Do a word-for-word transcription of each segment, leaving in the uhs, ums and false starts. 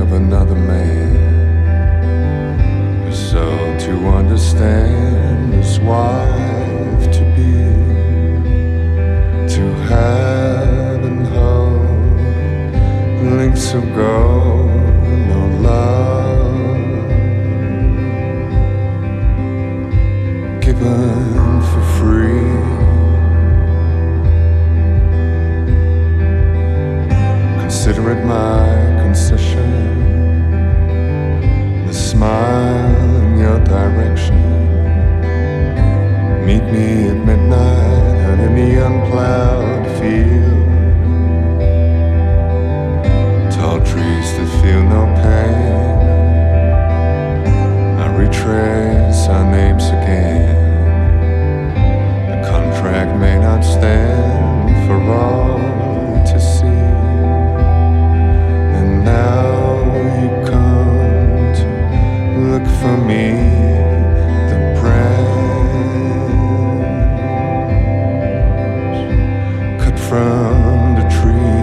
of another man. So to understand his wife to be, to have and hold links of gold, no love given for free. Consider it my concession, the smile in your direction. Meet me at midnight out in the unplowed field. Tall trees that feel no pain, I retrace our names again. The contract may not stand for all to see. Now you come to look for me, the branch cut from the tree.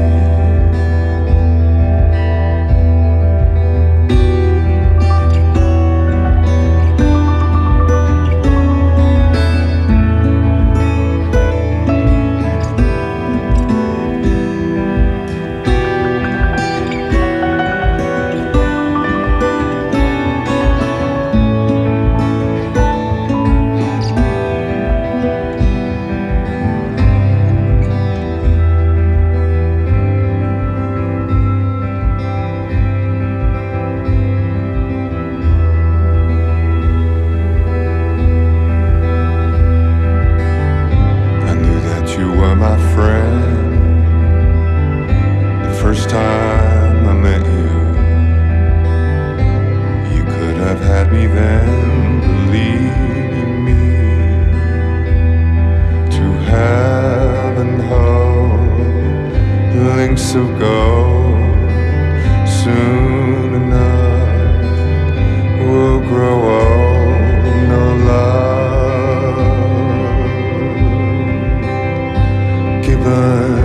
My friend, the first time I met you, you could have had me then, believe me. To have and hold links of gold, soon enough will grow old, no love given